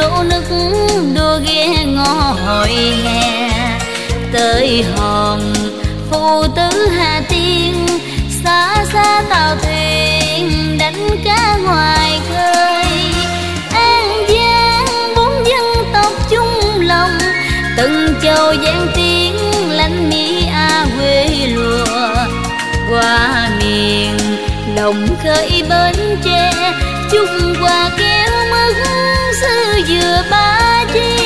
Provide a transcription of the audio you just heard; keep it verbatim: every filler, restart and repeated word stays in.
nô nức đua ghe ngõ hội hè. Tới hòn phụ tử Hà Tiên, xa xa tàu thuyền đánh cá ngoài khơi. An Giang bốn dân tộc chung lòng, từng châu giang tiếng lanh mi a quê lùa. Qua miền đồng khơi Bến Tre, chung qua kéo mứt xứ dừa Ba Chi.